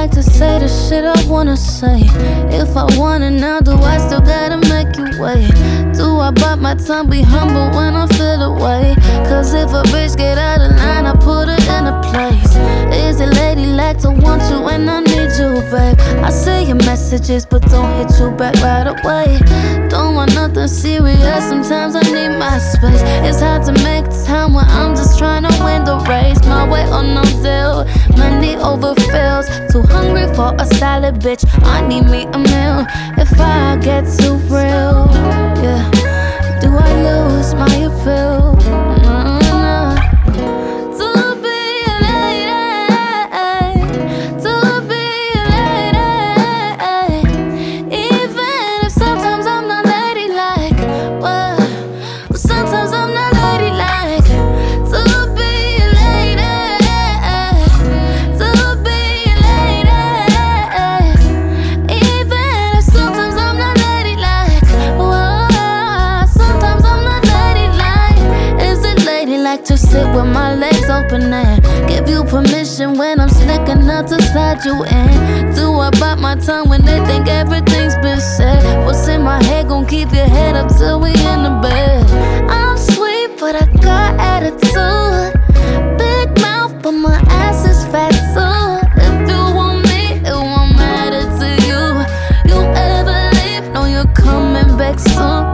like to say the shit I wanna say. If I want it now, do I still gotta make you wait? Do I bite my tongue, be humble when I feel away? Cause if a bitch get out of line, I put her in a place. Is it ladylike to want you when I need you, babe? I see your messages, but don't hit you back right away. Don't want nothing serious, sometimes I need my space. It's hard to make time when I'm just trying to win the race. My way or no deal, money overfills. Too hungry for a salad, bitch, I need me a meal. If I get too real, yeah, do I lose my appeal? Nah. To be a lady, to be a lady, even if sometimes I'm not ladylike. Well, sometimes I'm not ladylike. To be a lady, to be a lady, even if sometimes I'm not ladylike. Well, sometimes I'm not ladylike. Is it ladylike to sit with my legs open and give you permission when I'm sneaking up to slide you in? Do I bite my tongue when they think everything's been said? What's in my head gon' keep your head up till we in the bed? I'm sweet, but I got attitude. Big mouth, but my ass is fat too. If you want me, it won't matter to you. You ever leave, know you're coming back soon.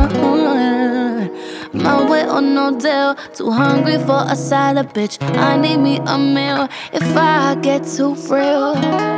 My way or no deal, too hungry for a salad, bitch, I need me a meal. If I get too real,